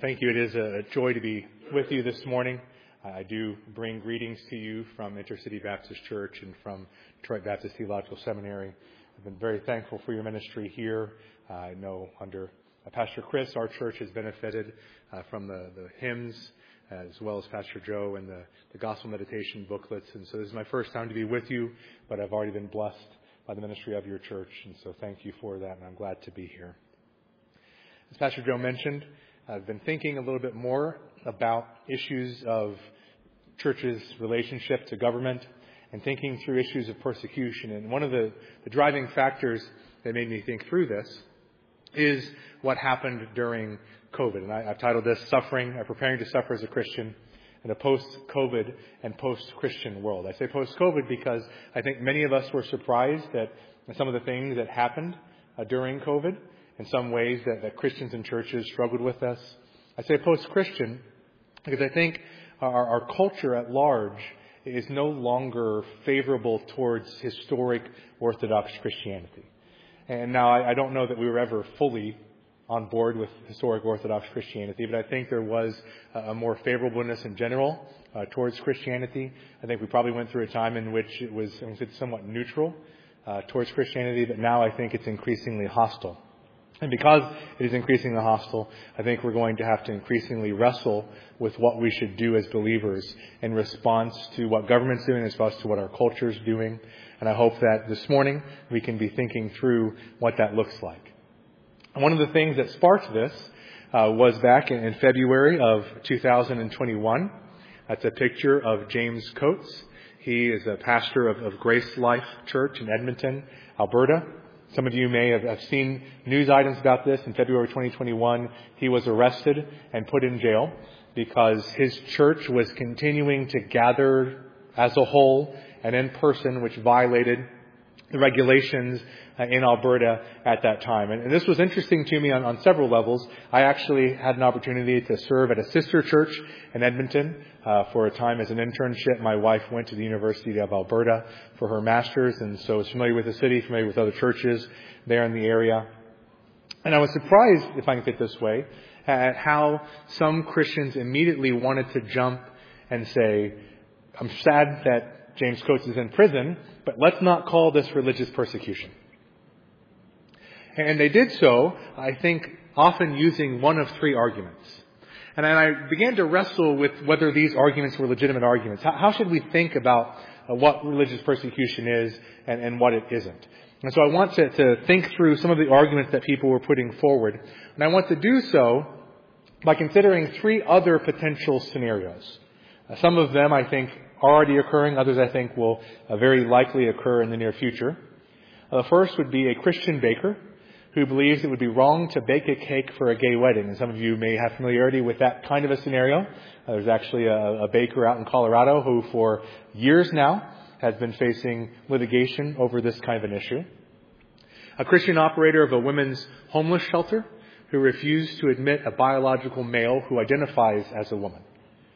Thank you. It is a joy to be with you this morning. I do bring greetings to you from Intercity Baptist Church and from Detroit Baptist Theological Seminary. I've been very thankful for your ministry here. I know under Pastor Chris, our church has benefited from the hymns as well as Pastor Joe and the gospel meditation booklets. And so this is my first time to be with you, but I've already been blessed by the ministry of your church. And so thank you for that, and I'm glad to be here. As Pastor Joe mentioned, I've been thinking a little bit more about issues of church's relationship to government and thinking through issues of persecution. And one of the driving factors that made me think through this is what happened during COVID. And I've titled this Preparing to Suffer as a Christian in a Post-COVID and Post-Christian World. I say post-COVID because I think many of us were surprised at some of the things that happened during COVID. In some ways that Christians and churches struggled with us. I say post-Christian because I think our culture at large is no longer favorable towards historic Orthodox Christianity. And now I don't know that we were ever fully on board with historic Orthodox Christianity, but I think there was a more favorableness in general towards Christianity. I think we probably went through a time in which it was somewhat neutral towards Christianity, but now I think it's increasingly hostile. And because it is increasingly hostile, I think we're going to have to increasingly wrestle with what we should do as believers in response to what government's doing, in response to what our culture is doing. And I hope that this morning we can be thinking through what that looks like. And one of the things that sparked this was back in February of 2021. That's a picture of James Coates. He is a pastor of Grace Life Church in Edmonton, Alberta. Some of you may have seen news items about this. In February 2021, he was arrested and put in jail because his church was continuing to gather as a whole and in person, which violated the regulations in Alberta at that time. And this was interesting to me on several levels. I actually had an opportunity to serve at a sister church in Edmonton for a time as an internship. My wife went to the University of Alberta for her master's, and so I was familiar with the city, familiar with other churches there in the area. And I was surprised, if I can put it this way, at how some Christians immediately wanted to jump and say, I'm sad that James Coates is in prison, but let's not call this religious persecution. And they did so, I think, often using one of three arguments. And then I began to wrestle with whether these arguments were legitimate arguments. How should we think about what religious persecution is and what it isn't? And so I want to think through some of the arguments that people were putting forward. And I want to do so by considering three other potential scenarios. Some of them, I think, are already occurring. Others, I think, will very likely occur in the near future. The first would be a Christian baker who believes it would be wrong to bake a cake for a gay wedding. And some of you may have familiarity with that kind of a scenario. There's actually a baker out in Colorado who for years now has been facing litigation over this kind of an issue. A Christian operator of a women's homeless shelter who refused to admit a biological male who identifies as a woman.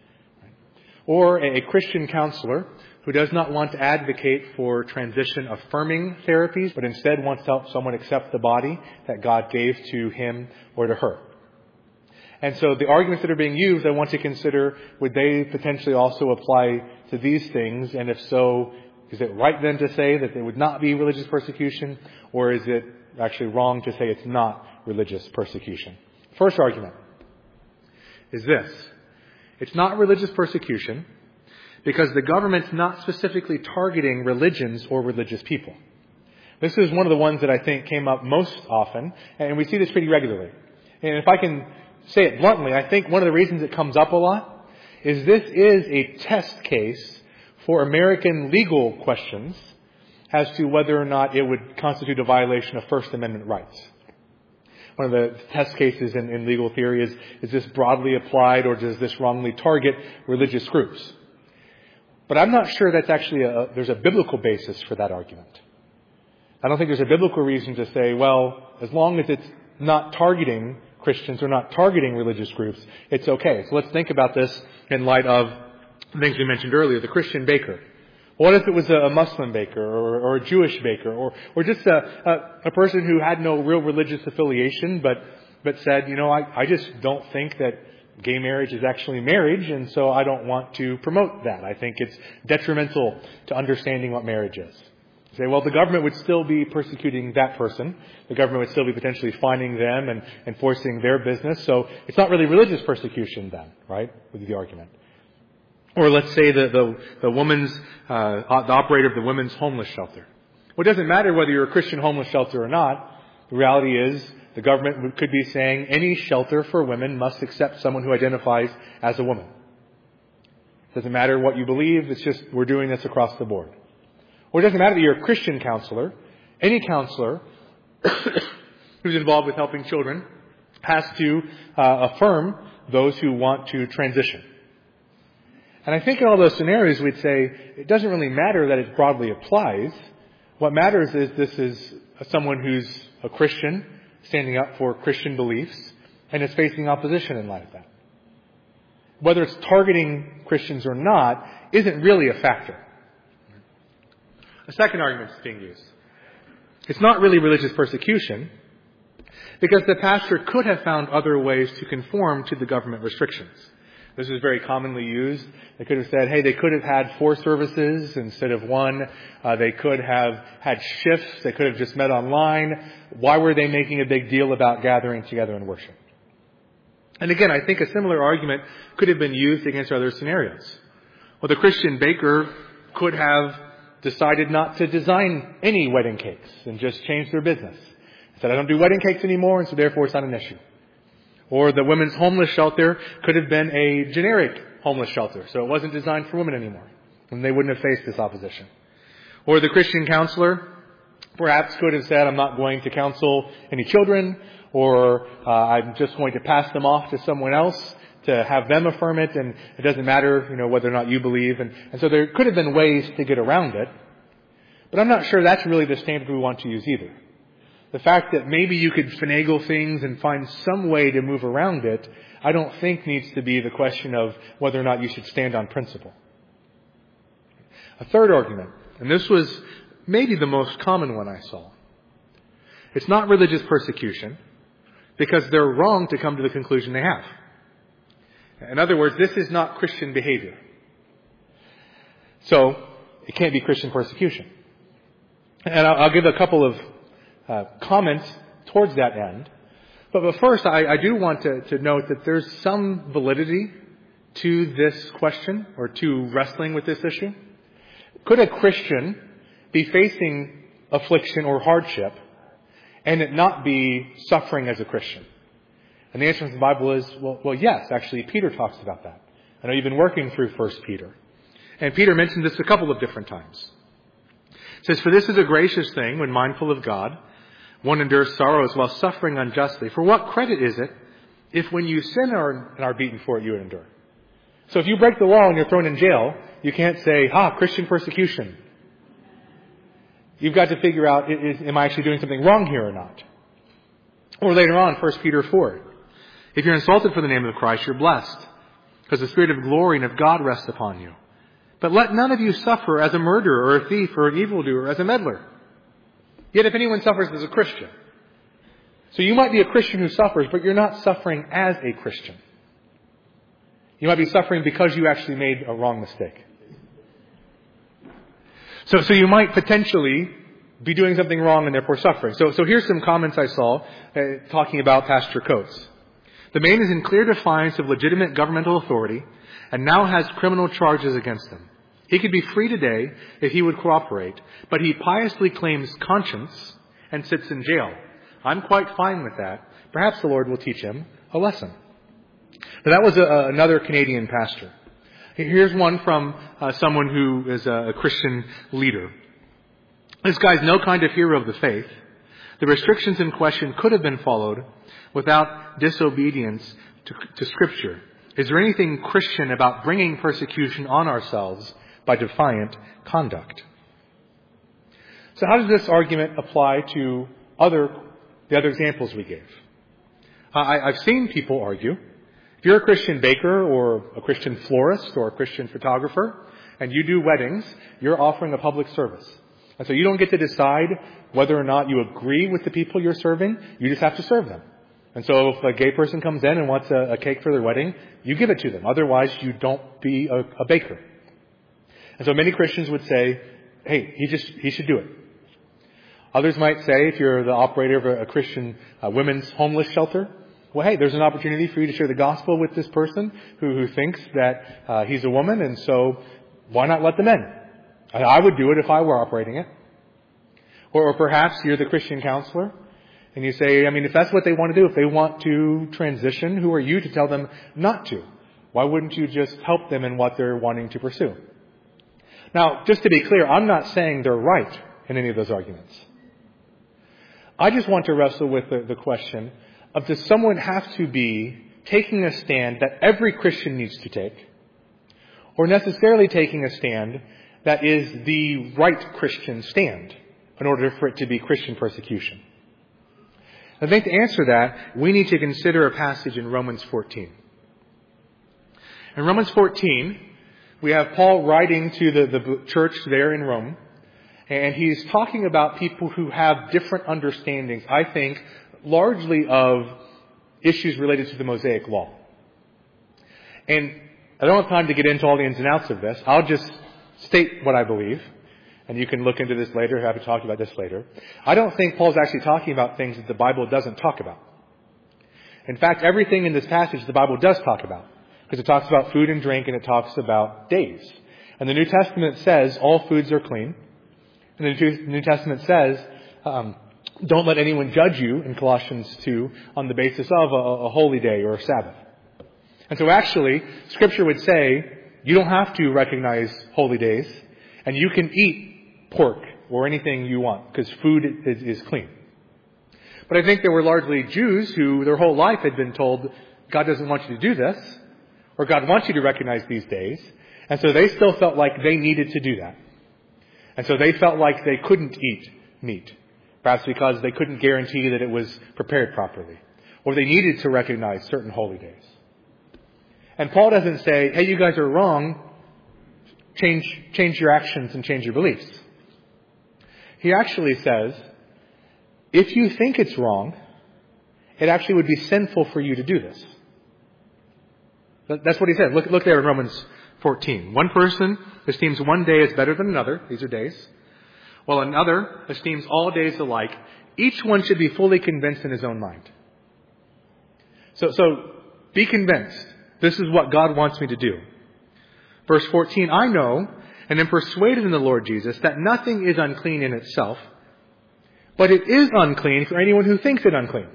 Or a Christian counselor who does not want to advocate for transition-affirming therapies, but instead wants to help someone accept the body that God gave to him or to her. And so the arguments that are being used, I want to consider, would they potentially also apply to these things? And if so, is it right then to say that they would not be religious persecution? Or is it actually wrong to say it's not religious persecution? First argument is this. It's not religious persecution because the government's not specifically targeting religions or religious people. This is one of the ones that I think came up most often, and we see this pretty regularly. And if I can say it bluntly, I think one of the reasons it comes up a lot is this is a test case for American legal questions as to whether or not it would constitute a violation of First Amendment rights. One of the test cases in legal theory is this broadly applied or does this wrongly target religious groups? But I'm not sure that's actually there's a biblical basis for that argument. I don't think there's a biblical reason to say, well, as long as it's not targeting Christians or not targeting religious groups, it's okay. So let's think about this in light of the things we mentioned earlier, the Christian baker. What if it was a Muslim baker or a Jewish baker or just a person who had no real religious affiliation but said, I just don't think that gay marriage is actually marriage, and so I don't want to promote that. I think it's detrimental to understanding what marriage is. You say, well, the government would still be persecuting that person. The government would still be potentially fining them and enforcing their business. So it's not really religious persecution then, right? Would be the argument. Or let's say the operator of the women's homeless shelter. Well, it doesn't matter whether you're a Christian homeless shelter or not. The reality is the government could be saying any shelter for women must accept someone who identifies as a woman. It doesn't matter what you believe. It's just we're doing this across the board. Or it doesn't matter that you're a Christian counselor. Any counselor who's involved with helping children has to affirm those who want to transition. And I think in all those scenarios we'd say it doesn't really matter that it broadly applies. What matters is this is someone who's a Christian standing up for Christian beliefs and is facing opposition in light of that. Whether it's targeting Christians or not isn't really a factor. A second argument is being used. It's not really religious persecution because the pastor could have found other ways to conform to the government restrictions. This is very commonly used. They could have said, hey, they could have had 4 services instead of 1. They could have had shifts. They could have just met online. Why were they making a big deal about gathering together in worship? And again, I think a similar argument could have been used against other scenarios. Well, the Christian baker could have decided not to design any wedding cakes and just change their business. He said, I don't do wedding cakes anymore, and so therefore it's not an issue. Or the women's homeless shelter could have been a generic homeless shelter, so it wasn't designed for women anymore, and they wouldn't have faced this opposition. Or the Christian counselor perhaps could have said, I'm not going to counsel any children, or I'm just going to pass them off to someone else to have them affirm it, and it doesn't matter, whether or not you believe. And so there could have been ways to get around it. But I'm not sure that's really the standard we want to use either. The fact that maybe you could finagle things and find some way to move around it, I don't think needs to be the question of whether or not you should stand on principle. A third argument, and this was maybe the most common one I saw. It's not religious persecution because they're wrong to come to the conclusion they have. In other words, this is not Christian behavior. So, it can't be Christian persecution. And I'll give a couple of comments towards that end. But first, I do want to note that there's some validity to this question or to wrestling with this issue. Could a Christian be facing affliction or hardship and it not be suffering as a Christian? And the answer from the Bible is, well, yes. Actually, Peter talks about that. I know you've been working through 1 Peter. And Peter mentioned this a couple of different times. It says, for this is a gracious thing when mindful of God, one endures sorrows while suffering unjustly. For what credit is it if when you sin and are beaten for it, you endure? So if you break the law and you're thrown in jail, you can't say, Christian persecution. You've got to figure out, am I actually doing something wrong here or not? Or later on, 1 Peter 4. If you're insulted for the name of Christ, you're blessed, because the Spirit of glory and of God rests upon you. But let none of you suffer as a murderer or a thief or an evildoer, as a meddler. Yet if anyone suffers as a Christian. So you might be a Christian who suffers, but you're not suffering as a Christian. You might be suffering because you actually made a wrong mistake. So you might potentially be doing something wrong and therefore suffering. So here's some comments I saw talking about Pastor Coates. The man is in clear defiance of legitimate governmental authority and now has criminal charges against him. He could be free today if he would cooperate, but he piously claims conscience and sits in jail. I'm quite fine with that. Perhaps the Lord will teach him a lesson. Now, that was another Canadian pastor. Here's one from someone who is a Christian leader. This guy's no kind of hero of the faith. The restrictions in question could have been followed without disobedience to Scripture. Is there anything Christian about bringing persecution on ourselves by defiant conduct? So how does this argument apply to the other examples we gave? I've seen people argue, if you're a Christian baker or a Christian florist or a Christian photographer and you do weddings, you're offering a public service. And so you don't get to decide whether or not you agree with the people you're serving. You just have to serve them. And so if a gay person comes in and wants a cake for their wedding, you give it to them. Otherwise, you don't be a baker. And so many Christians would say, hey, he should do it. Others might say, if you're the operator of a Christian women's homeless shelter, well, hey, there's an opportunity for you to share the gospel with this person who thinks that he's a woman, and so why not let them in? I would do it if I were operating it. Or perhaps you're the Christian counselor, and you say, if that's what they want to do, if they want to transition, who are you to tell them not to? Why wouldn't you just help them in what they're wanting to pursue? Now, just to be clear, I'm not saying they're right in any of those arguments. I just want to wrestle with the question of, does someone have to be taking a stand that every Christian needs to take, or necessarily taking a stand that is the right Christian stand in order for it to be Christian persecution? I think to answer that, we need to consider a passage in Romans 14. In Romans 14, we have Paul writing to the church there in Rome, and he's talking about people who have different understandings, I think, largely of issues related to the Mosaic Law. And I don't have time to get into all the ins and outs of this. I'll just state what I believe, and you can look into this later, have to talk about this later. I don't think Paul's actually talking about things that the Bible doesn't talk about. In fact, everything in this passage the Bible does talk about, because it talks about food and drink, and it talks about days. And the New Testament says all foods are clean. And the New Testament says, don't let anyone judge you, in Colossians 2, on the basis of a holy day or a Sabbath. And so actually, Scripture would say, you don't have to recognize holy days, and you can eat pork or anything you want, because food is clean. But I think there were largely Jews who their whole life had been told, God doesn't want you to do this, or God wants you to recognize these days, and so they still felt like they needed to do that. And so they felt like they couldn't eat meat, perhaps because they couldn't guarantee that it was prepared properly, or they needed to recognize certain holy days. And Paul doesn't say, hey, you guys are wrong, change your actions and change your beliefs. He actually says, if you think it's wrong, it actually would be sinful for you to do this. That's what he said. Look there in Romans 14. One person esteems one day as better than another. These are days. While another esteems all days alike. Each one should be fully convinced in his own mind. So be convinced. This is what God wants me to do. Verse 14, I know and am persuaded in the Lord Jesus that nothing is unclean in itself, but it is unclean for anyone who thinks it unclean.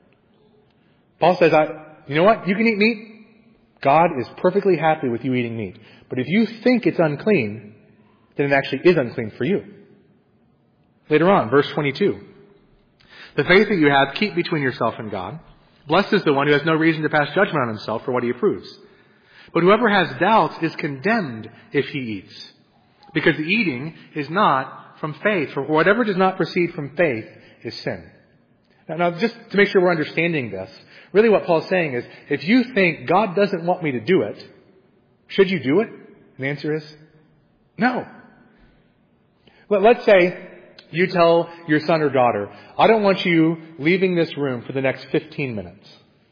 Paul says, you know what? You can eat meat. God is perfectly happy with you eating meat. But if you think it's unclean, then it actually is unclean for you. Later on, verse 22. The faith that you have, keep between yourself and God. Blessed is the one who has no reason to pass judgment on himself for what he approves. But whoever has doubts is condemned if he eats, because the eating is not from faith. For whatever does not proceed from faith is sin. Now, just to make sure we're understanding this, really what Paul's saying is, if you think God doesn't want me to do it, should you do it? And the answer is no. Let's say you tell your son or daughter, I don't want you leaving this room for the next 15 minutes.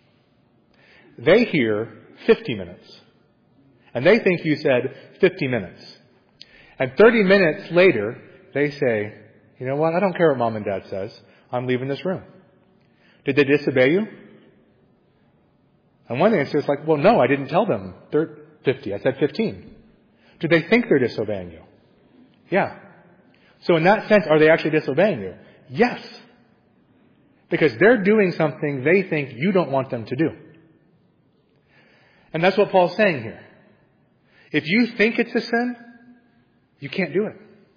They hear 50 minutes. And they think you said 50 minutes. And 30 minutes later, they say, you know what? I don't care what mom and dad says. I'm leaving this room. Did they disobey you? And one answer is like, well, no, I didn't tell them 50. I said 15. Do they think they're disobeying you? Yeah. So in that sense, are they actually disobeying you? Yes. Because they're doing something they think you don't want them to do. And that's what Paul's saying here. If you think it's a sin, you can't do it.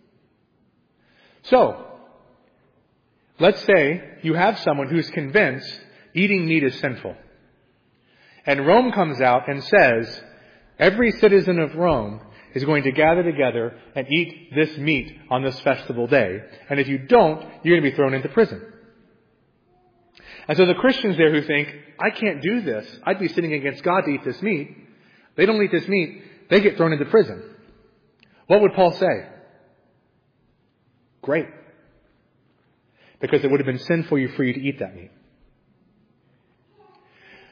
So, let's say you have someone who's convinced eating meat is sinful. And Rome comes out and says, every citizen of Rome is going to gather together and eat this meat on this festival day. And if you don't, you're going to be thrown into prison. And so the Christians there who think, I can't do this, I'd be sinning against God to eat this meat. They don't eat this meat, they get thrown into prison. What would Paul say? Great. Because it would have been sinful for you to eat that meat.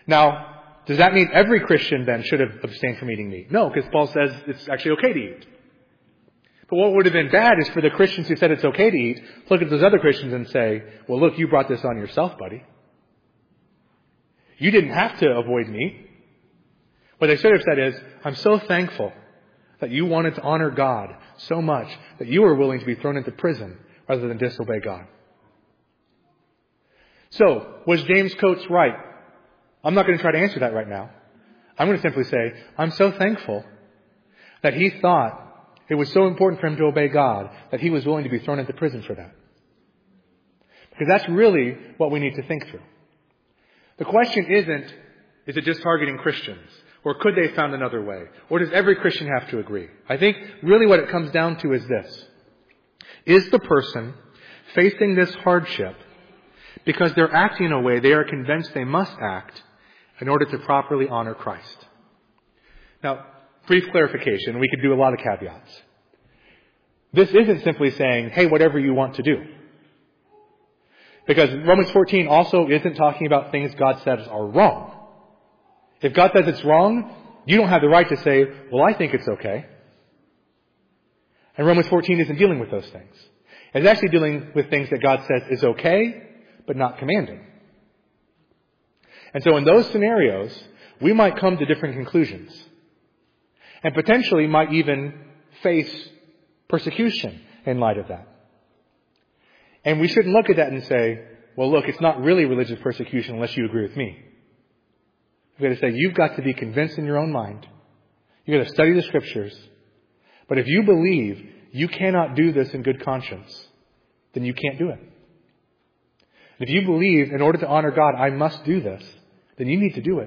Now, does that mean every Christian then should have abstained from eating meat? No, because Paul says it's actually okay to eat. But what would have been bad is for the Christians who said it's okay to eat, look at those other Christians and say, well, look, you brought this on yourself, buddy. You didn't have to avoid meat. What they should have said is, I'm so thankful that you wanted to honor God so much that you were willing to be thrown into prison rather than disobey God. So, was James Coates right? I'm not going to try to answer that right now. I'm going to simply say, I'm so thankful that he thought it was so important for him to obey God that he was willing to be thrown into prison for that. Because that's really what we need to think through. The question isn't, is it just targeting Christians? Or could they have found another way? Or does every Christian have to agree? I think really what it comes down to is this. Is the person facing this hardship because they're acting in a way they are convinced they must act in order to properly honor Christ? Now, brief clarification. We could do a lot of caveats. This isn't simply saying, hey, whatever you want to do. Because Romans 14 also isn't talking about things God says are wrong. If God says it's wrong, you don't have the right to say, well, I think it's okay. And Romans 14 isn't dealing with those things. It's actually dealing with things that God says is okay, but not commanding. And so in those scenarios, we might come to different conclusions. And potentially might even face persecution in light of that. And we shouldn't look at that and say, well, look, it's not really religious persecution unless you agree with me. We've got to say, you've got to be convinced in your own mind. You've got to study the Scriptures. But if you believe you cannot do this in good conscience, then you can't do it. If you believe in order to honor God, I must do this, then you need to do it.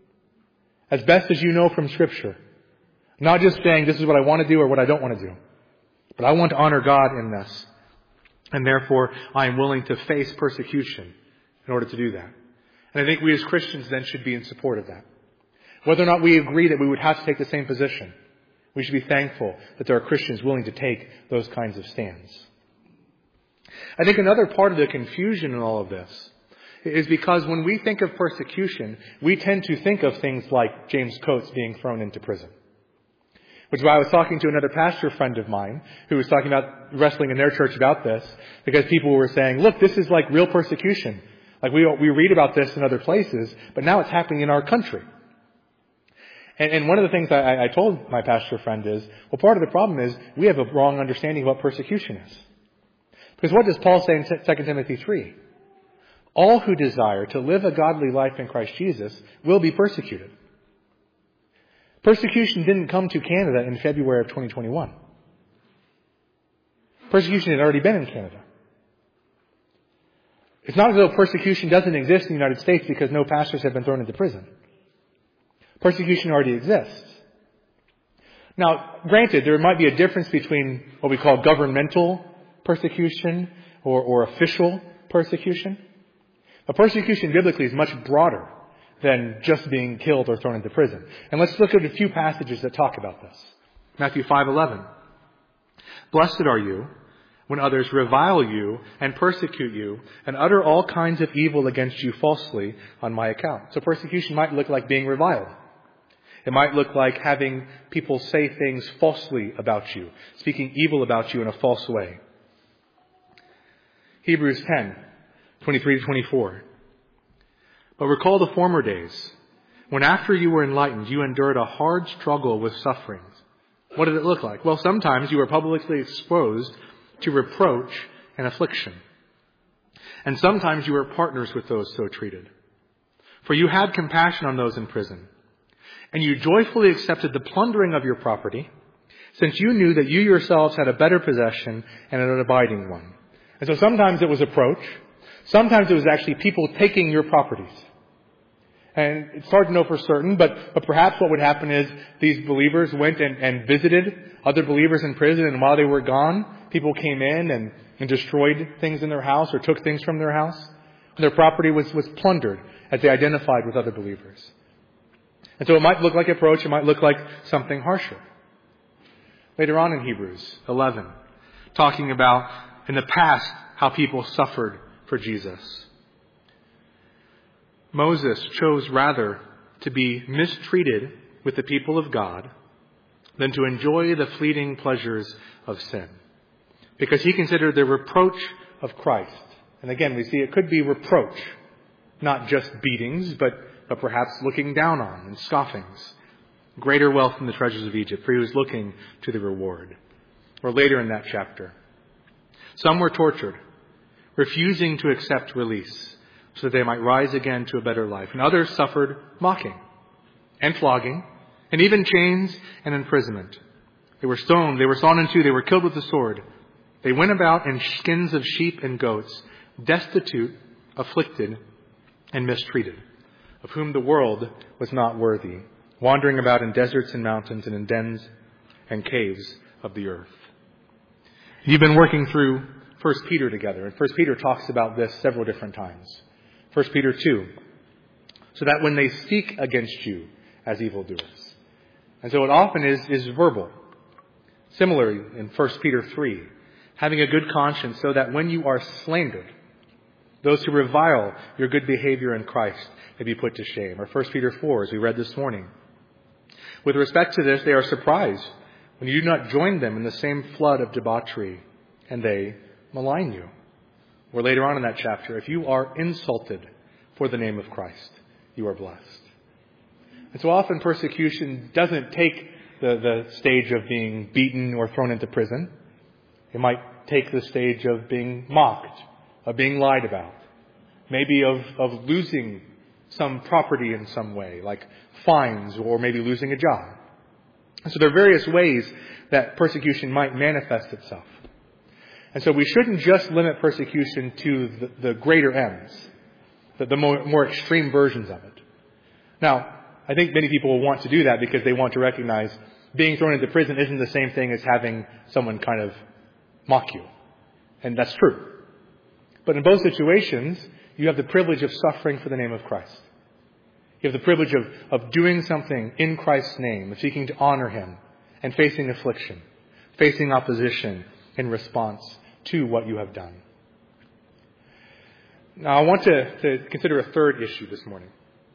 As best as you know from Scripture. Not just saying this is what I want to do or what I don't want to do. But I want to honor God in this. And therefore, I am willing to face persecution in order to do that. And I think we as Christians then should be in support of that. Whether or not we agree that we would have to take the same position, we should be thankful that there are Christians willing to take those kinds of stands. I think another part of the confusion in all of this is because when we think of persecution, we tend to think of things like James Coates being thrown into prison. Which is why I was talking to another pastor friend of mine who was talking about wrestling in their church about this, because people were saying, look, this is like real persecution. Like we read about this in other places, but now it's happening in our country. And one of the things I told my pastor friend is, well, part of the problem is we have a wrong understanding of what persecution is. Because what does Paul say in 2 Timothy 3? All who desire to live a godly life in Christ Jesus will be persecuted. Persecution didn't come to Canada in February of 2021. Persecution had already been in Canada. It's not as though persecution doesn't exist in the United States because no pastors have been thrown into prison. Persecution already exists. Now, granted, there might be a difference between what we call governmental persecution or official persecution. But persecution biblically is much broader than just being killed or thrown into prison. And let's look at a few passages that talk about this. Matthew 5:11. Blessed are you when others revile you and persecute you and utter all kinds of evil against you falsely on my account. So persecution might look like being reviled. It might look like having people say things falsely about you, speaking evil about you in a false way. Hebrews 10:23-24. But recall the former days, when after you were enlightened, you endured a hard struggle with sufferings. What did it look like? Well, sometimes you were publicly exposed to reproach and affliction. And sometimes you were partners with those so treated. For you had compassion on those in prison. And you joyfully accepted the plundering of your property, since you knew that you yourselves had a better possession and an abiding one. And so sometimes it was approach. Sometimes it was actually people taking your properties. And it's hard to know for certain, but perhaps what would happen is these believers went and visited other believers in prison, and while they were gone, people came in and destroyed things in their house or took things from their house. And their property was plundered as they identified with other believers. And so it might look like approach, it might look like something harsher. Later on in Hebrews 11, talking about in the past how people suffered for Jesus. Moses chose rather to be mistreated with the people of God than to enjoy the fleeting pleasures of sin, because he considered the reproach of Christ. And again, we see it could be reproach, not just beatings, but perhaps looking down on and scoffings. Greater wealth than the treasures of Egypt, for he was looking to the reward. Or later in that chapter, some were tortured, refusing to accept release so that they might rise again to a better life. And others suffered mocking and flogging and even chains and imprisonment. They were stoned, they were sawn in two, they were killed with the sword. They went about in skins of sheep and goats, destitute, afflicted, and mistreated, of whom the world was not worthy, wandering about in deserts and mountains and in dens and caves of the earth. You've been working through 1 Peter together, and 1 Peter talks about this several different times. 1 Peter 2, so that when they speak against you as evildoers. And so it often is verbal. Similarly, in 1 Peter 3, having a good conscience so that when you are slandered, those who revile your good behavior in Christ may be put to shame. Or 1 Peter 4, as we read this morning. With respect to this, they are surprised when you do not join them in the same flood of debauchery, and they malign you. Or later on in that chapter, if you are insulted for the name of Christ, you are blessed. And so often persecution doesn't take the stage of being beaten or thrown into prison. It might take the stage of being mocked, of being lied about, maybe of losing some property in some way, like fines or maybe losing a job. And so there are various ways that persecution might manifest itself. And so we shouldn't just limit persecution to the greater ends, the more extreme versions of it. Now, I think many people will want to do that because they want to recognize being thrown into prison isn't the same thing as having someone kind of mock you. And that's true. But in both situations, you have the privilege of suffering for the name of Christ. You have the privilege of doing something in Christ's name, of seeking to honor Him, and facing affliction, facing opposition in response to what you have done. Now, I want to consider a third issue this morning.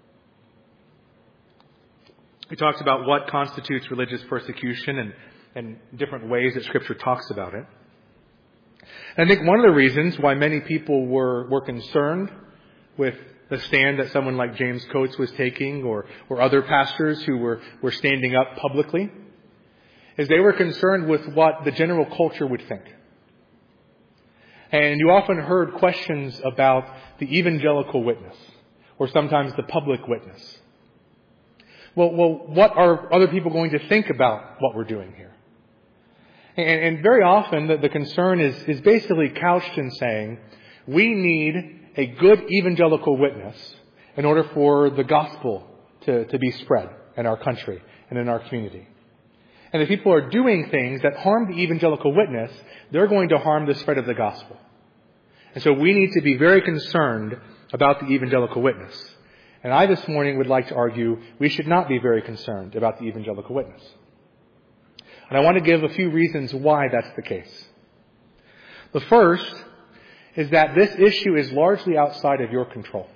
We talked about what constitutes religious persecution and different ways that Scripture talks about it. And I think one of the reasons why many people were concerned with the stand that someone like James Coates was taking or other pastors who were standing up publicly is they were concerned with what the general culture would think. And you often heard questions about the evangelical witness or sometimes the public witness. Well, what are other people going to think about what we're doing here? And very often the concern is basically couched in saying, we need a good evangelical witness in order for the gospel to be spread in our country and in our community. And if people are doing things that harm the evangelical witness, they're going to harm the spread of the gospel. And so we need to be very concerned about the evangelical witness. And I this morning would like to argue we should not be very concerned about the evangelical witness. And I want to give a few reasons why that's the case. The first is that this issue is largely outside of your control.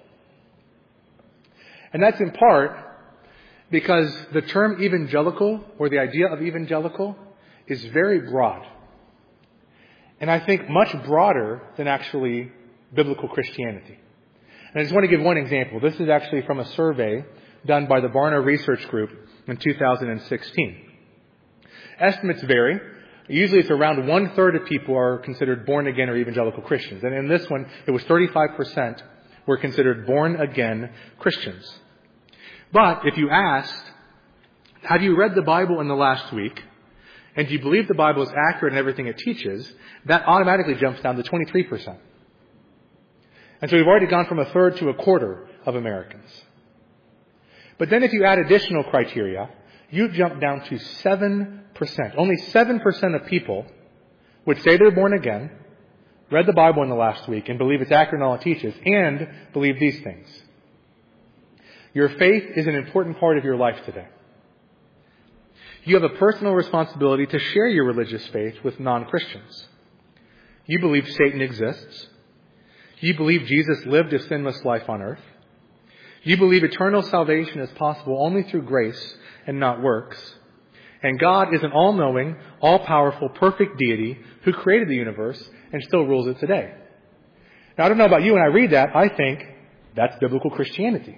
And that's in part because the term evangelical, or the idea of evangelical, is very broad. And I think much broader than actually biblical Christianity. And I just want to give one example. This is actually from a survey done by the Barna Research Group in 2016. Estimates vary. Usually it's around 1/3 of people are considered born again or evangelical Christians. And in this one, it was 35% were considered born again Christians. But if you asked, have you read the Bible in the last week? And do you believe the Bible is accurate in everything it teaches? That automatically jumps down to 23%. And so we've already gone from 1/3 to 1/4 of Americans. But then if you add additional criteria, you jump down to 7%. Only 7% of people would say they're born again, read the Bible in the last week, and believe it's accurate in all it teaches, and believe these things. Your faith is an important part of your life today. You have a personal responsibility to share your religious faith with non-Christians. You believe Satan exists. You believe Jesus lived a sinless life on earth. You believe eternal salvation is possible only through grace and not works. And God is an all-knowing, all-powerful, perfect deity who created the universe and still rules it today. Now, I don't know about you, when I read that, I think that's biblical Christianity.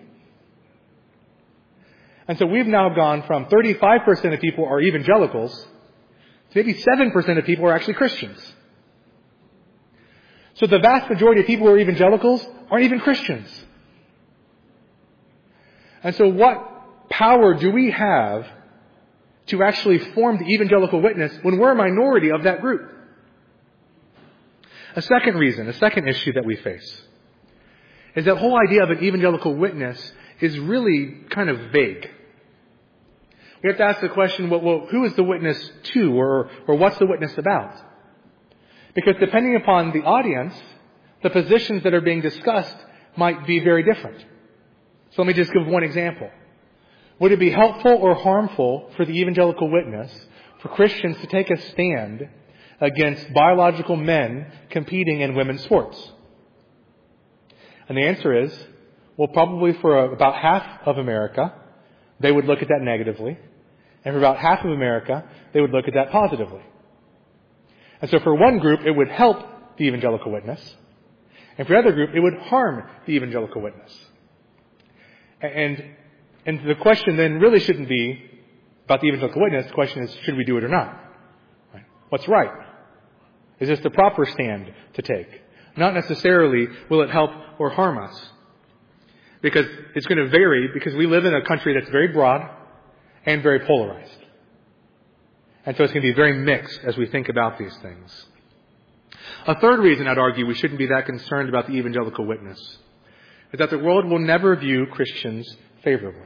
And so we've now gone from 35% of people are evangelicals to maybe 7% of people are actually Christians. So the vast majority of people who are evangelicals aren't even Christians. And so what power do we have to actually form the evangelical witness when we're a minority of that group? A second issue that we face is that whole idea of an evangelical witness is really kind of vague. We have to ask the question, well, who is the witness to, or what's the witness about? Because depending upon the audience, the positions that are being discussed might be very different. So let me just give one example. Would it be helpful or harmful for the evangelical witness for Christians to take a stand against biological men competing in women's sports? And the answer is, well, probably for about half of America, they would look at that negatively. And for about half of America, they would look at that positively. And so for one group, it would help the evangelical witness. And for the other group, it would harm the evangelical witness. And the question then really shouldn't be about the evangelical witness. The question is, should we do it or not? Right? What's right? Is this the proper stand to take? Not necessarily will it help or harm us. Because it's going to vary, because we live in a country that's very broad and very polarized. And so it's going to be very mixed as we think about these things. A third reason I'd argue we shouldn't be that concerned about the evangelical witness is that the world will never view Christians favorably.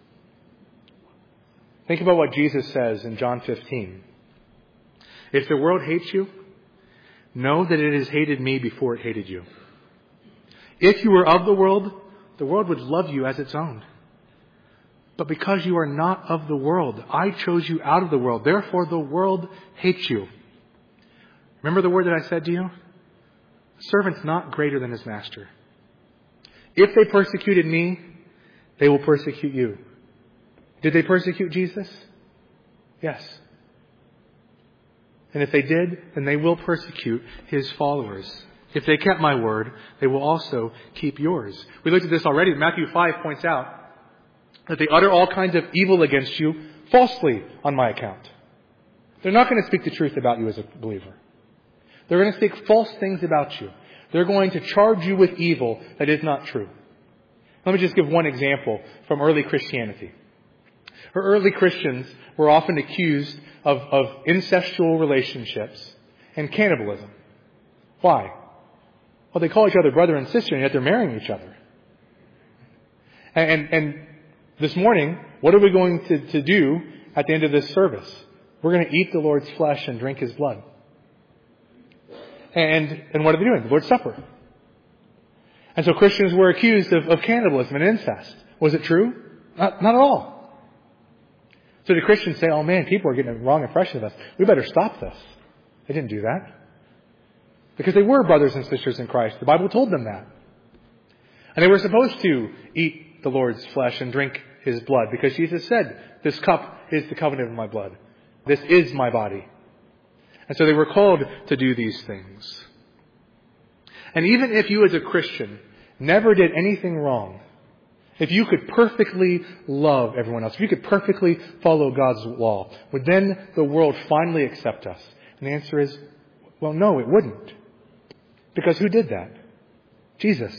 Think about what Jesus says in John 15. If the world hates you, know that it has hated me before it hated you. If you were of the world would love you as its own. But because you are not of the world, I chose you out of the world. Therefore, the world hates you. Remember the word that I said to you? A servant's not greater than his master. If they persecuted me, they will persecute you. Did they persecute Jesus? Yes. And if they did, then they will persecute his followers. If they kept my word, they will also keep yours. We looked at this already. Matthew 5 points out that they utter all kinds of evil against you falsely on my account. They're not going to speak the truth about you as a believer. They're going to speak false things about you. They're going to charge you with evil that is not true. Let me just give one example from early Christianity. Early Christians were often accused of incestual relationships and cannibalism. Why? Well, they call each other brother and sister, and yet they're marrying each other. And this morning, what are we going to do at the end of this service? We're going to eat the Lord's flesh and drink His blood. And what are they doing? The Lord's Supper. And so Christians were accused of cannibalism and incest. Was it true? Not at all. So the Christians say, oh man, people are getting a wrong impression of us. We better stop this. They didn't do that. Because they were brothers and sisters in Christ. The Bible told them that. And they were supposed to eat the Lord's flesh and drink His blood. Because Jesus said, this cup is the covenant of my blood. This is my body. And so they were called to do these things. And even if you as a Christian never did anything wrong, if you could perfectly love everyone else, if you could perfectly follow God's law, would then the world finally accept us? And the answer is, well, no, it wouldn't. Because who did that? Jesus.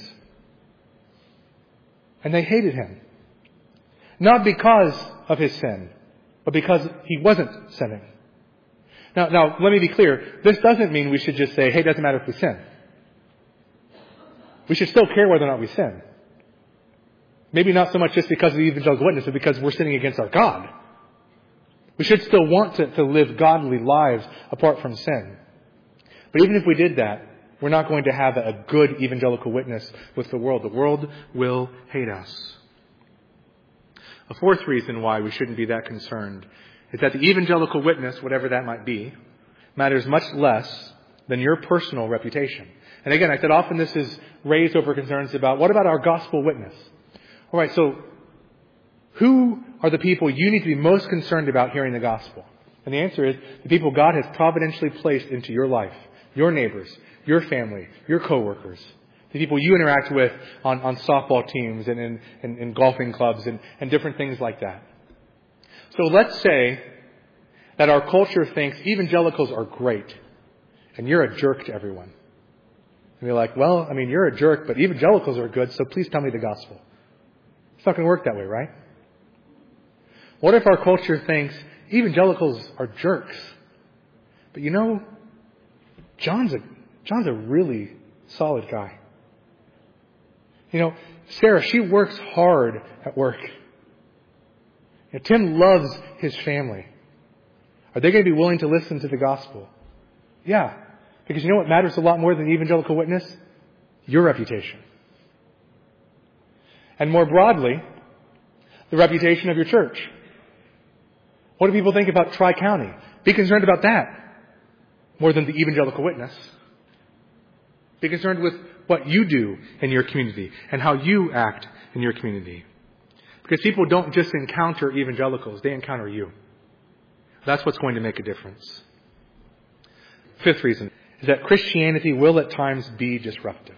And they hated Him. Not because of His sin, but because He wasn't sinning. Now, let me be clear. This doesn't mean we should just say, hey, it doesn't matter if we sin. We should still care whether or not we sin. Maybe not so much just because of the evangelical witness, but because we're sinning against our God. We should still want to live godly lives apart from sin. But even if we did that, we're not going to have a good evangelical witness with the world. The world will hate us. A fourth reason why we shouldn't be that concerned is that the evangelical witness, whatever that might be, matters much less than your personal reputation. And again, I said often this is raised over concerns about what about our gospel witness? All right, so who are the people you need to be most concerned about hearing the gospel? And the answer is the people God has providentially placed into your life, your neighbors, your family, your coworkers, the people you interact with on softball teams and in golfing clubs and different things like that. So let's say that our culture thinks evangelicals are great and you're a jerk to everyone. And you're like, well, I mean, you're a jerk, but evangelicals are good, so please tell me the gospel. It's not going to work that way, right? What if our culture thinks evangelicals are jerks? But you know, John's a really solid guy. You know, Sarah, she works hard at work. You know, Tim loves his family. Are they going to be willing to listen to the gospel? Yeah. Because you know what matters a lot more than the evangelical witness? Your reputation. And more broadly, the reputation of your church. What do people think about Tri-County? Be concerned about that more than the evangelical witness. Be concerned with what you do in your community and how you act in your community. Because people don't just encounter evangelicals, they encounter you. That's what's going to make a difference. Fifth reason is that Christianity will at times be disruptive.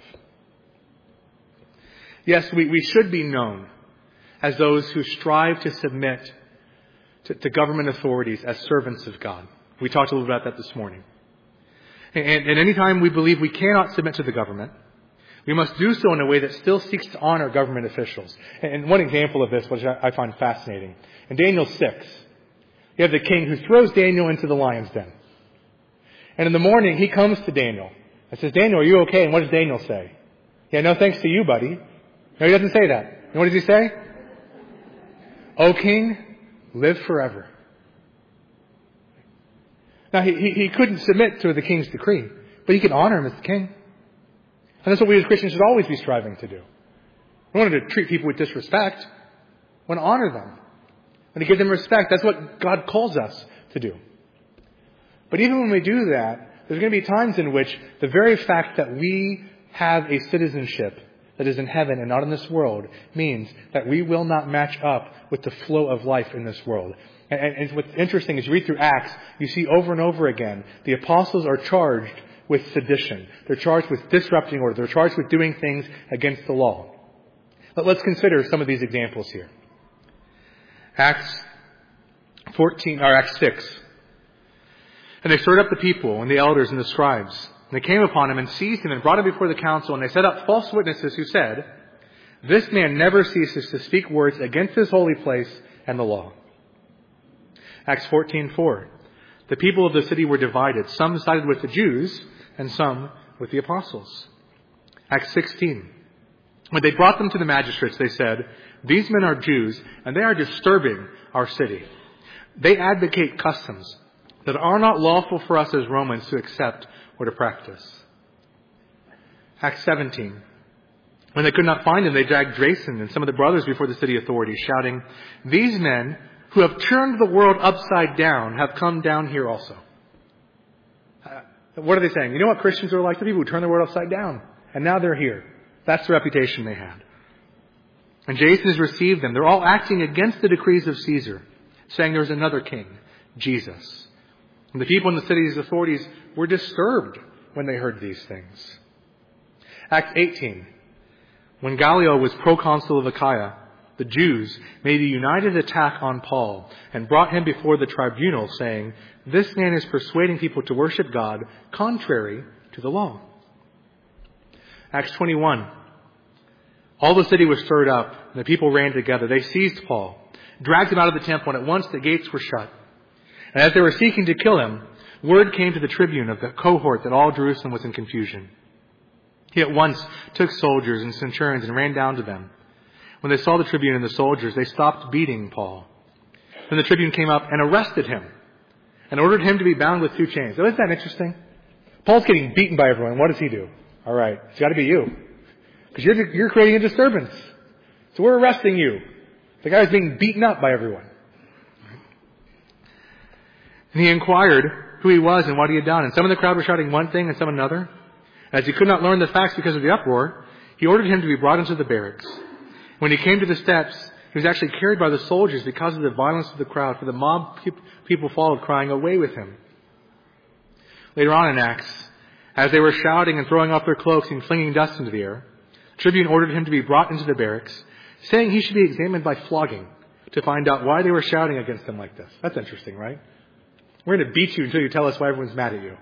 Yes, we should be known as those who strive to submit to government authorities as servants of God. We talked a little about that this morning. And anytime we believe we cannot submit to the government, we must do so in a way that still seeks to honor government officials. And one example of this, which I find fascinating, in Daniel 6, you have the king who throws Daniel into the lion's den. And in the morning, he comes to Daniel and says, Daniel, are you okay? And what does Daniel say? Yeah, no thanks to you, buddy. No, he doesn't say that. And what does he say? O king, live forever. Now, he couldn't submit to the king's decree, but he could honor him as the king. And that's what we as Christians should always be striving to do. We don't want to treat people with disrespect. We want to honor them. We want to give them respect. That's what God calls us to do. But even when we do that, there's going to be times in which the very fact that we have a citizenship that is in heaven and not in this world means that we will not match up with the flow of life in this world. And what's interesting is you read through Acts, you see over and over again, the apostles are charged with sedition. They're charged with disrupting order. They're charged with doing things against the law. But let's consider some of these examples here. Acts 6. And they stirred up the people and the elders and the scribes. And they came upon him and seized him and brought him before the council. And they set up false witnesses who said, this man never ceases to speak words against this holy place and the law. Acts 14:4. The people of the city were divided. Some sided with the Jews and some with the apostles. Acts 16. When they brought them to the magistrates, they said, these men are Jews and they are disturbing our city. They advocate customs that are not lawful for us as Romans to accept or to practice. Acts 17. When they could not find him, they dragged Jason and some of the brothers before the city authorities, shouting, these men who have turned the world upside down have come down here also. What are they saying? You know what Christians are like? The people who turn the world upside down. And now they're here. That's the reputation they had. And Jason has received them. They're all acting against the decrees of Caesar, saying there's another king, Jesus. And the people in the city's authorities were disturbed when they heard these things. Acts 18. When Gallio was proconsul of Achaia, the Jews made a united attack on Paul and brought him before the tribunal, saying, this man is persuading people to worship God contrary to the law. Acts 21. All the city was stirred up, and the people ran together. They seized Paul, dragged him out of the temple, and at once the gates were shut. And as they were seeking to kill him, word came to the tribune of the cohort that all Jerusalem was in confusion. He at once took soldiers and centurions and ran down to them. When they saw the tribune and the soldiers, they stopped beating Paul. Then the tribune came up and arrested him and ordered him to be bound with 2 chains. Now, isn't that interesting? Paul's getting beaten by everyone. What does he do? All right, it's got to be you. Because you're creating a disturbance. So we're arresting you. The guy was being beaten up by everyone. And he inquired who he was and what he had done. And some of the crowd were shouting one thing and some another. As he could not learn the facts because of the uproar, he ordered him to be brought into the barracks. When he came to the steps, he was actually carried by the soldiers because of the violence of the crowd, for the mob people followed, crying, "Away with him." Later on in Acts, as they were shouting and throwing off their cloaks and flinging dust into the air, the tribune ordered him to be brought into the barracks, saying he should be examined by flogging to find out why they were shouting against him like this. That's interesting, right? We're going to beat you until you tell us why everyone's mad at you.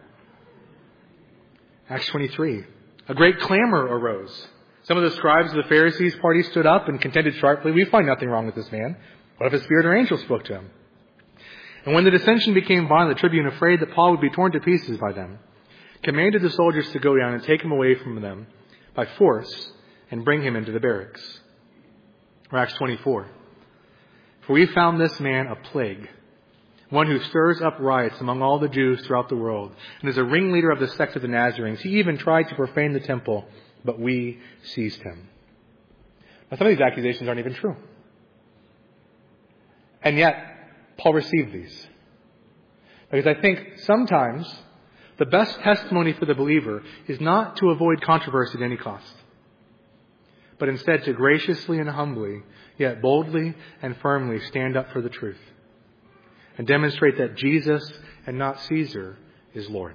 Acts 23. A great clamor arose. Some of the scribes of the Pharisees' party stood up and contended sharply, "We find nothing wrong with this man. What if a spirit or angel spoke to him?" And when the dissension became violent, the tribune, afraid that Paul would be torn to pieces by them, commanded the soldiers to go down and take him away from them by force and bring him into the barracks. Or Acts 24. For we found this man a plague, one who stirs up riots among all the Jews throughout the world, and is a ringleader of the sect of the Nazarenes. He even tried to profane the temple, but we seized him. Now, some of these accusations aren't even true. And yet, Paul received these. Because I think sometimes the best testimony for the believer is not to avoid controversy at any cost, but instead to graciously and humbly, yet boldly and firmly stand up for the truth and demonstrate that Jesus and not Caesar is Lord.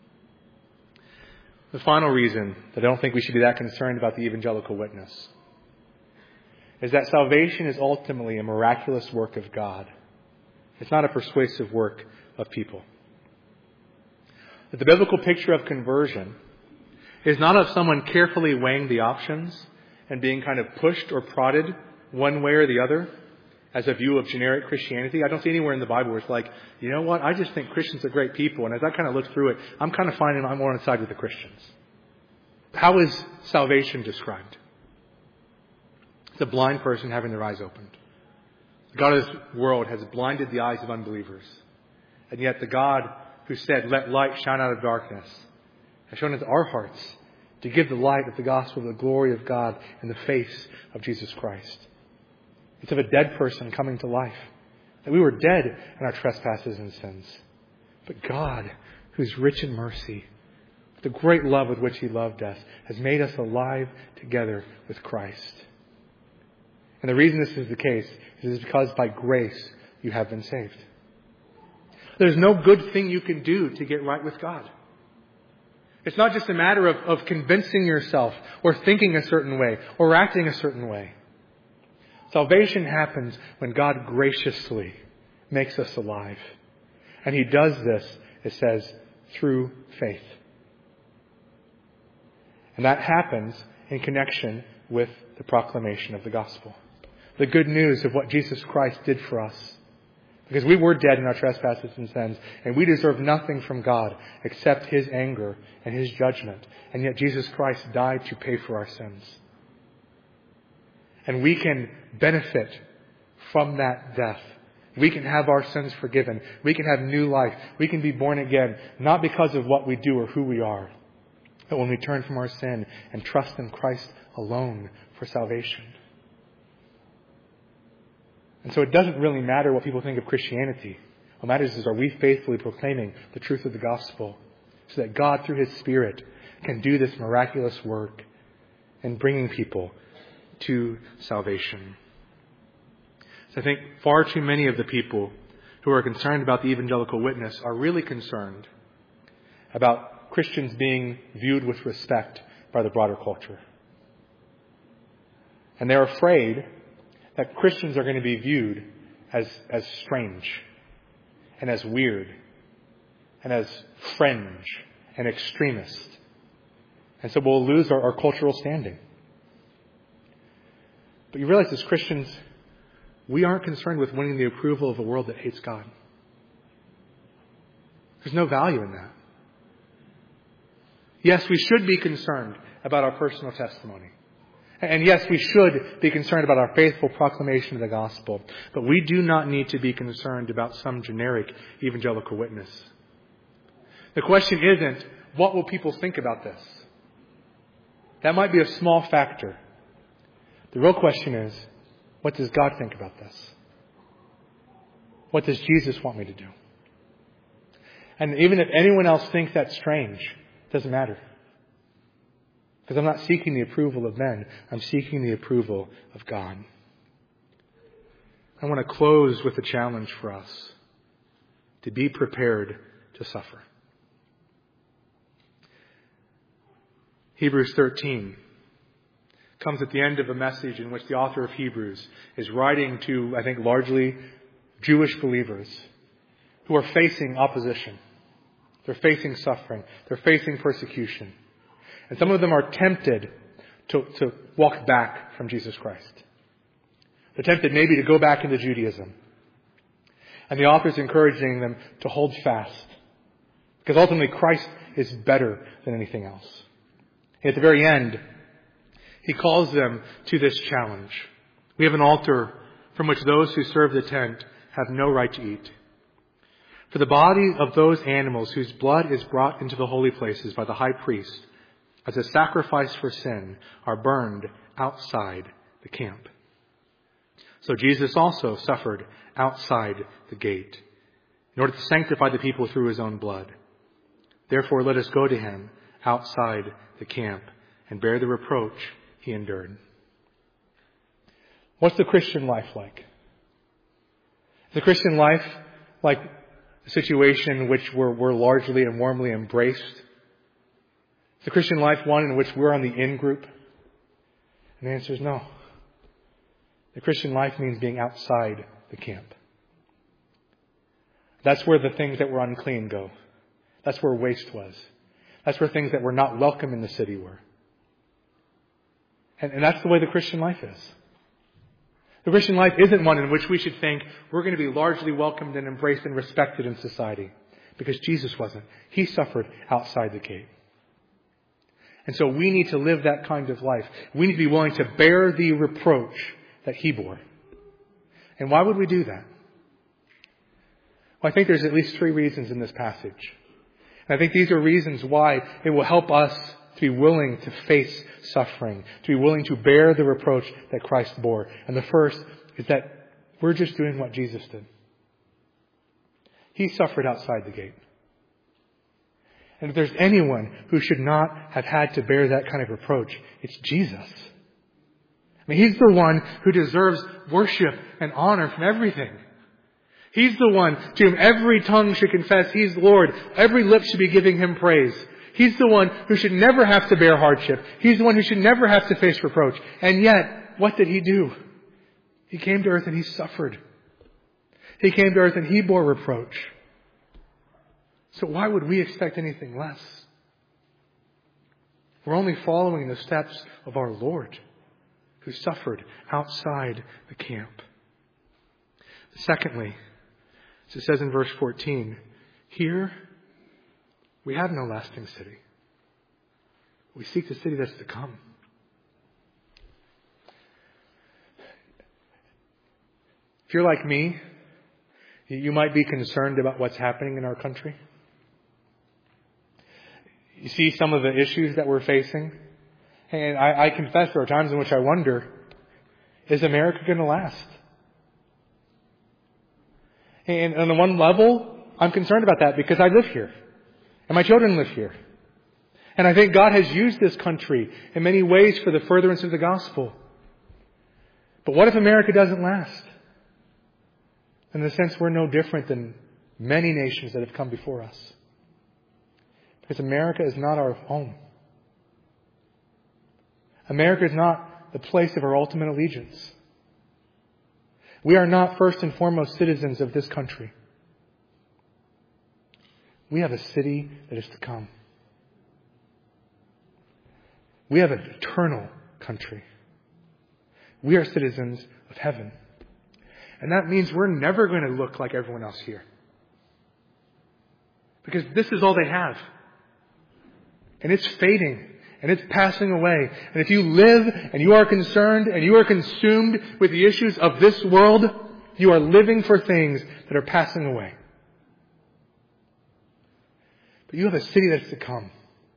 The final reason that I don't think we should be that concerned about the evangelical witness is that salvation is ultimately a miraculous work of God. It's not a persuasive work of people. That the biblical picture of conversion is not of someone carefully weighing the options and being kind of pushed or prodded one way or the other as a view of generic Christianity. I don't see anywhere in the Bible where it's like, you know what, I just think Christians are great people. And as I kind of look through it, I'm kind of finding I'm more on the side with the Christians. How is salvation described? It's a blind person having their eyes opened. The God of this world has blinded the eyes of unbelievers. And yet the God who said, "Let light shine out of darkness," has shown us our hearts to give the light of the gospel, the glory of God in the face of Jesus Christ. It's of a dead person coming to life. That we were dead in our trespasses and sins. But God, who's rich in mercy, the great love with which He loved us, has made us alive together with Christ. And the reason this is the case is because by grace you have been saved. There's no good thing you can do to get right with God. It's not just a matter of convincing yourself or thinking a certain way or acting a certain way. Salvation happens when God graciously makes us alive. And He does this, it says, through faith. And that happens in connection with the proclamation of the gospel. The good news of what Jesus Christ did for us. Because we were dead in our trespasses and sins, and we deserve nothing from God except His anger and His judgment. And yet Jesus Christ died to pay for our sins. And we can benefit from that death. We can have our sins forgiven. We can have new life. We can be born again, not because of what we do or who we are, but when we turn from our sin and trust in Christ alone for salvation. And so it doesn't really matter what people think of Christianity. What matters is, are we faithfully proclaiming the truth of the gospel so that God, through His Spirit, can do this miraculous work in bringing people to salvation. So I think far too many of the people who are concerned about the evangelical witness are really concerned about Christians being viewed with respect by the broader culture. And they're afraid that Christians are going to be viewed as strange and as weird and as fringe and extremist. And so we'll lose our cultural standing. But you realize as Christians, we aren't concerned with winning the approval of a world that hates God. There's no value in that. Yes, we should be concerned about our personal testimony. And yes, we should be concerned about our faithful proclamation of the gospel. But we do not need to be concerned about some generic evangelical witness. The question isn't, what will people think about this? That might be a small factor. The real question is, what does God think about this? What does Jesus want me to do? And even if anyone else thinks that's strange, it doesn't matter. Because I'm not seeking the approval of men. I'm seeking the approval of God. I want to close with a challenge for us to be prepared to suffer. Hebrews 13 comes at the end of a message in which the author of Hebrews is writing to, I think, largely Jewish believers who are facing opposition. They're facing suffering. They're facing persecution. And some of them are tempted to walk back from Jesus Christ. They're tempted maybe to go back into Judaism. And the author is encouraging them to hold fast. Because ultimately Christ is better than anything else. At the very end, he calls them to this challenge. We have an altar from which those who serve the tent have no right to eat. For the body of those animals whose blood is brought into the holy places by the high priest as a sacrifice for sin are burned outside the camp. So Jesus also suffered outside the gate in order to sanctify the people through his own blood. Therefore, let us go to him outside the camp and bear the reproach he endured. What's the Christian life like? Is the Christian life like a situation in which we're largely and warmly embraced? Is the Christian life one in which we're on the in-group? And the answer is no. The Christian life means being outside the camp. That's where the things that were unclean go. That's where waste was. That's where things that were not welcome in the city were. And that's the way the Christian life is. The Christian life isn't one in which we should think we're going to be largely welcomed and embraced and respected in society. Because Jesus wasn't. He suffered outside the gate. And so we need to live that kind of life. We need to be willing to bear the reproach that he bore. And why would we do that? Well, I think there's at least 3 reasons in this passage. And I think these are reasons why it will help us to be willing to face suffering, to be willing to bear the reproach that Christ bore. And the first is that we're just doing what Jesus did. He suffered outside the gate. And if there's anyone who should not have had to bear that kind of reproach, it's Jesus. I mean, he's the one who deserves worship and honor from everything. He's the one to whom every tongue should confess he's Lord. Every lip should be giving him praise. He's the one who should never have to bear hardship. He's the one who should never have to face reproach. And yet, what did he do? He came to earth and he suffered. He came to earth and he bore reproach. So why would we expect anything less? We're only following the steps of our Lord, who suffered outside the camp. Secondly, as it says in verse 14, here we have no lasting city. We seek the city that's to come. If you're like me, you might be concerned about what's happening in our country. You see some of the issues that we're facing. And I confess there are times in which I wonder, is America going to last? And on the one level, I'm concerned about that because I live here. And my children live here. And I think God has used this country in many ways for the furtherance of the gospel. But what if America doesn't last? In a sense, we're no different than many nations that have come before us. Because America is not our home. America is not the place of our ultimate allegiance. We are not first and foremost citizens of this country. We have a city that is to come. We have an eternal country. We are citizens of heaven. And that means we're never going to look like everyone else here. Because this is all they have. And it's fading. And it's passing away. And if you live and you are concerned and you are consumed with the issues of this world, you are living for things that are passing away. But you have a city that's to come.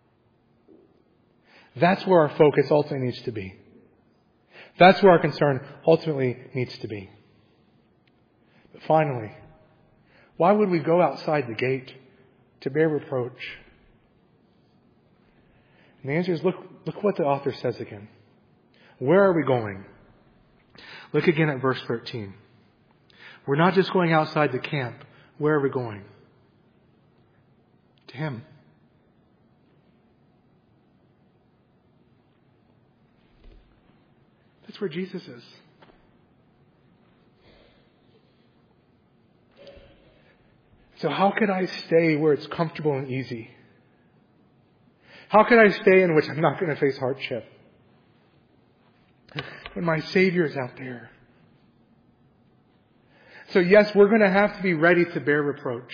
That's where our focus ultimately needs to be. That's where our concern ultimately needs to be. But finally, why would we go outside the gate to bear reproach? And the answer is, look what the author says again. Where are we going? Look again at verse 13. We're not just going outside the camp. Where are we going? To Him. That's where Jesus is. So how could I stay where it's comfortable and easy? How could I stay in which I'm not going to face hardship? When my Savior is out there. So yes, we're going to have to be ready to bear reproach.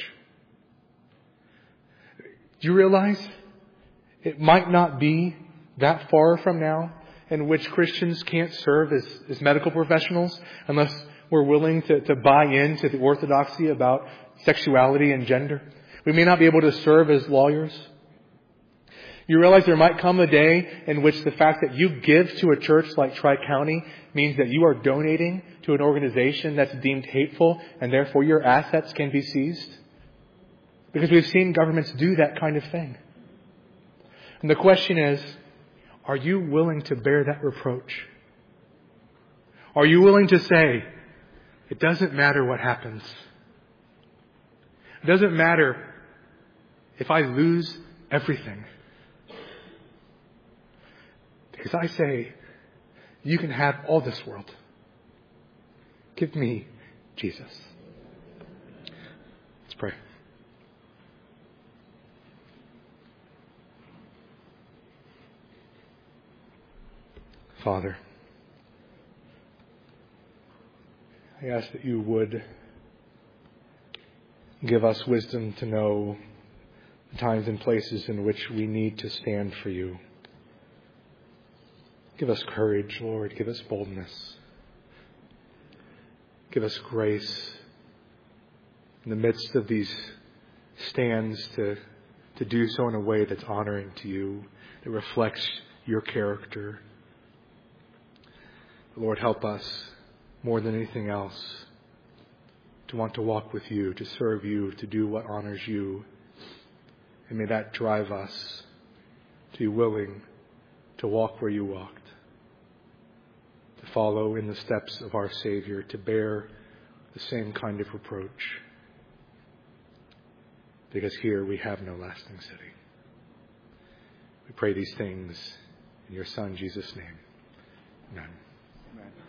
Do you realize it might not be that far from now in which Christians can't serve as medical professionals unless we're willing to buy into the orthodoxy about sexuality and gender? We may not be able to serve as lawyers. You realize there might come a day in which the fact that you give to a church like Tri-County means that you are donating to an organization that's deemed hateful and therefore your assets can be seized? Because we've seen governments do that kind of thing. And the question is, are you willing to bear that reproach? Are you willing to say, it doesn't matter what happens. It doesn't matter if I lose everything. Because I say, you can have all this world. Give me Jesus. Let's pray. Father, I ask that you would give us wisdom to know the times and places in which we need to stand for you. Give us courage, Lord. Give us boldness. Give us grace in the midst of these stands to do so in a way that's honoring to you, that reflects your character. Lord, help us more than anything else to want to walk with you, to serve you, to do what honors you. And may that drive us to be willing to walk where you walked, to follow in the steps of our Savior, to bear the same kind of reproach. Because here we have no lasting city. We pray these things in your Son, Jesus' name. Amen. Amen.